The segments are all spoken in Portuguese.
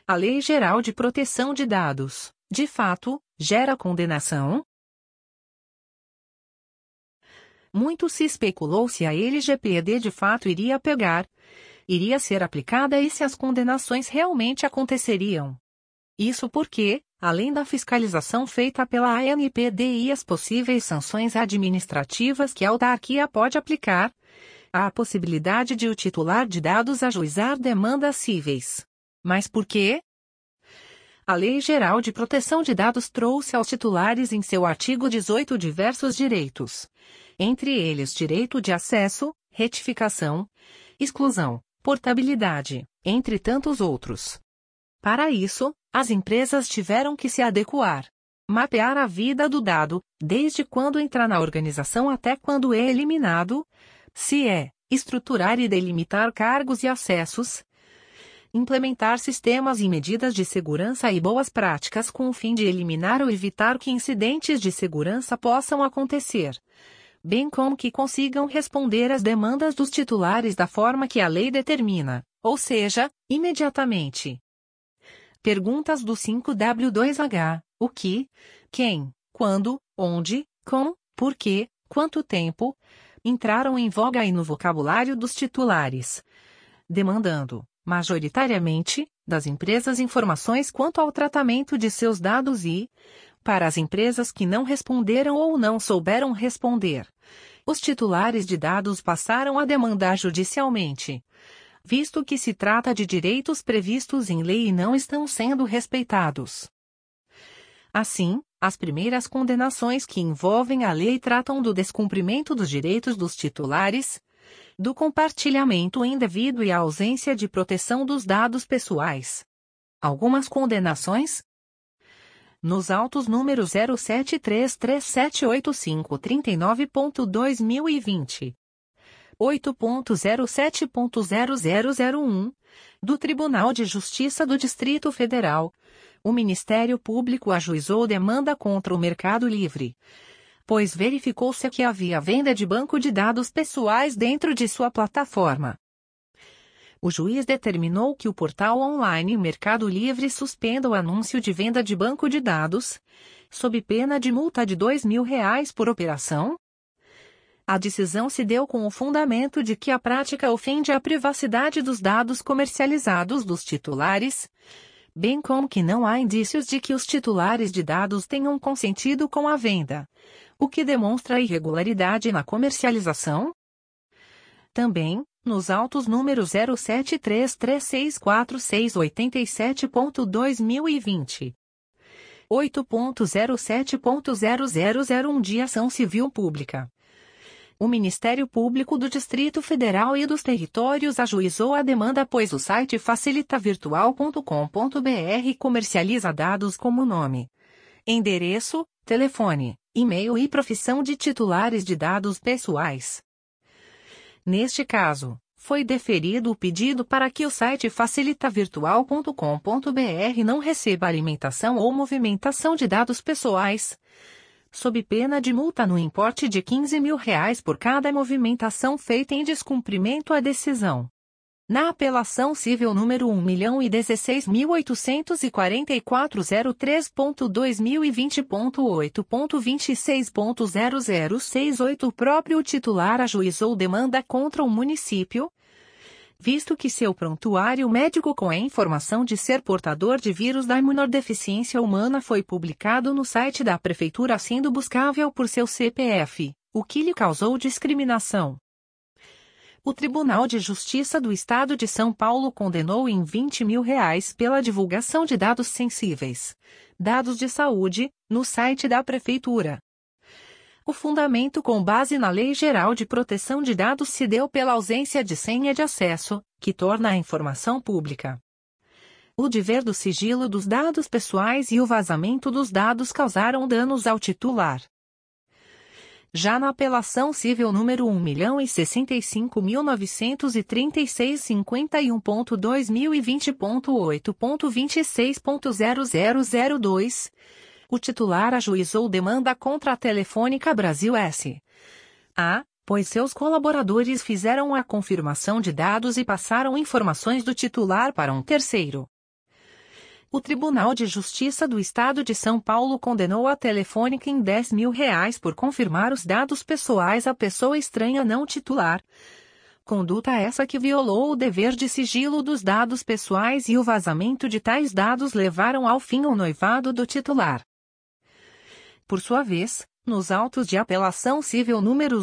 A Lei Geral de Proteção de Dados, de fato, gera condenação? Muito se especulou se a LGPD de fato iria ser aplicada e se as condenações realmente aconteceriam. Isso porque, além da fiscalização feita pela ANPD e as possíveis sanções administrativas que a autarquia pode aplicar, há a possibilidade de o titular de dados ajuizar demandas cíveis. Mas por quê? A Lei Geral de Proteção de Dados trouxe aos titulares em seu artigo 18 diversos direitos. Entre eles direito de acesso, retificação, exclusão, portabilidade, entre tantos outros. Para isso, as empresas tiveram que se adequar. Mapear a vida do dado, desde quando entra na organização até quando é eliminado, estruturar e delimitar cargos e acessos, implementar sistemas e medidas de segurança e boas práticas com o fim de eliminar ou evitar que incidentes de segurança possam acontecer, bem como que consigam responder às demandas dos titulares da forma que a lei determina, ou seja, imediatamente. Perguntas do 5W2H: o que, quem, quando, onde, com, por quê, quanto tempo, entraram em voga e no vocabulário dos titulares, demandando, majoritariamente, das empresas informações quanto ao tratamento de seus dados e, para as empresas que não responderam ou não souberam responder, os titulares de dados passaram a demandar judicialmente, visto que se trata de direitos previstos em lei e não estão sendo respeitados. Assim, as primeiras condenações que envolvem a lei tratam do descumprimento dos direitos dos titulares, do compartilhamento indevido e a ausência de proteção dos dados pessoais. Algumas condenações? Nos autos número 0733785399.2020. 8.07.0001, do Tribunal de Justiça do Distrito Federal, o Ministério Público ajuizou demanda contra o Mercado Livre, pois verificou-se que havia venda de banco de dados pessoais dentro de sua plataforma. O juiz determinou que o portal online Mercado Livre suspenda o anúncio de venda de banco de dados, sob pena de multa de R$ 2.000 por operação. A decisão se deu com o fundamento de que a prática ofende a privacidade dos dados comercializados dos titulares, bem como que não há indícios de que os titulares de dados tenham consentido com a venda, o que demonstra irregularidade na comercialização. Também, nos autos número 0733646687.2020. 8.07.0001 de Ação Civil Pública. O Ministério Público do Distrito Federal e dos Territórios ajuizou a demanda pois o site facilitavirtual.com.br comercializa dados como nome, endereço, telefone, e-mail e profissão de titulares de dados pessoais. Neste caso, foi deferido o pedido para que o site facilitavirtual.com.br não receba alimentação ou movimentação de dados pessoais, sob pena de multa no importe de R$ 15.000 por cada movimentação feita em descumprimento à decisão. Na apelação civil número 1.016.043.2020.8.26.0068, o próprio titular ajuizou demanda contra o município, visto que seu prontuário médico com a informação de ser portador de vírus da imunodeficiência humana foi publicado no site da prefeitura sendo buscável por seu CPF, o que lhe causou discriminação. O Tribunal de Justiça do Estado de São Paulo condenou em R$ 20.000 pela divulgação de dados sensíveis, dados de saúde, no site da prefeitura. O fundamento com base na Lei Geral de Proteção de Dados se deu pela ausência de senha de acesso, que torna a informação pública. O dever do sigilo dos dados pessoais e o vazamento dos dados causaram danos ao titular. Já na apelação civil número 1.065.936.51.2020.8.26.0002, o titular ajuizou demanda contra a Telefônica Brasil S.A., pois seus colaboradores fizeram a confirmação de dados e passaram informações do titular para um terceiro. O Tribunal de Justiça do Estado de São Paulo condenou a Telefônica em R$ 10.000 por confirmar os dados pessoais à pessoa estranha não titular. Conduta essa que violou o dever de sigilo dos dados pessoais e o vazamento de tais dados levaram ao fim o noivado do titular. Por sua vez, nos autos de apelação civil número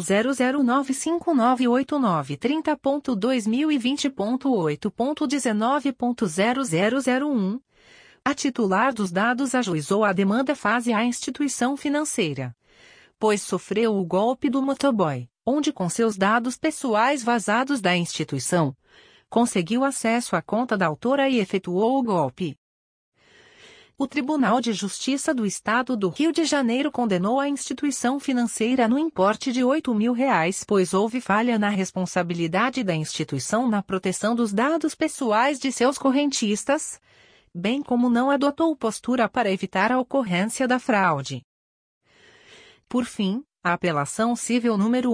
009598930.2020.8.19.0001, a titular dos dados ajuizou a demanda face à instituição financeira, pois sofreu o golpe do motoboy, onde com seus dados pessoais vazados da instituição, conseguiu acesso à conta da autora e efetuou o golpe. O Tribunal de Justiça do Estado do Rio de Janeiro condenou a instituição financeira no importe de R$ 8.000, pois houve falha na responsabilidade da instituição na proteção dos dados pessoais de seus correntistas, bem como não adotou postura para evitar a ocorrência da fraude. Por fim, a apelação civil número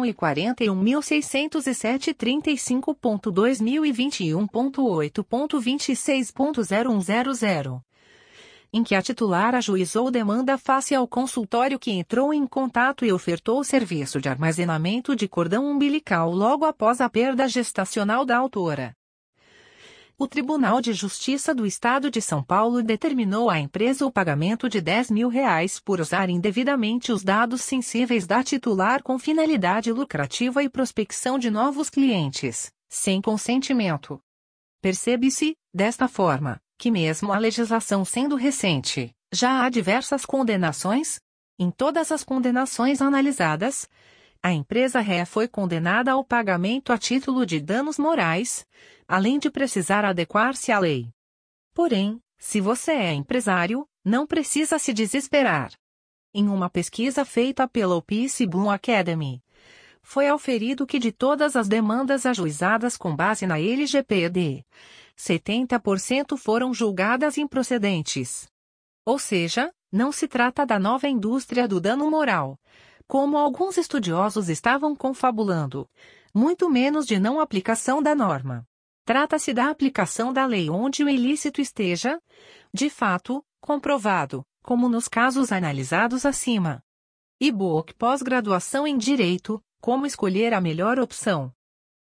1.041.635.2021.8.26.0100, em que a titular ajuizou demanda face ao consultório que entrou em contato e ofertou o serviço de armazenamento de cordão umbilical logo após a perda gestacional da autora. O Tribunal de Justiça do Estado de São Paulo determinou à empresa o pagamento de R$ 10.000 por usar indevidamente os dados sensíveis da titular com finalidade lucrativa e prospecção de novos clientes, sem consentimento. Percebe-se, desta forma, que mesmo a legislação sendo recente, já há diversas condenações? Em todas as condenações analisadas, a empresa ré foi condenada ao pagamento a título de danos morais, além de precisar adequar-se à lei. Porém, se você é empresário, não precisa se desesperar. Em uma pesquisa feita pela Opis Bloom Academy, foi auferido que de todas as demandas ajuizadas com base na LGPD, 70% foram julgadas improcedentes. Ou seja, não se trata da nova indústria do dano moral, como alguns estudiosos estavam confabulando, muito menos de não aplicação da norma. Trata-se da aplicação da lei onde o ilícito esteja, de fato, comprovado, como nos casos analisados acima. E-book Pós-graduação em Direito, como escolher a melhor opção.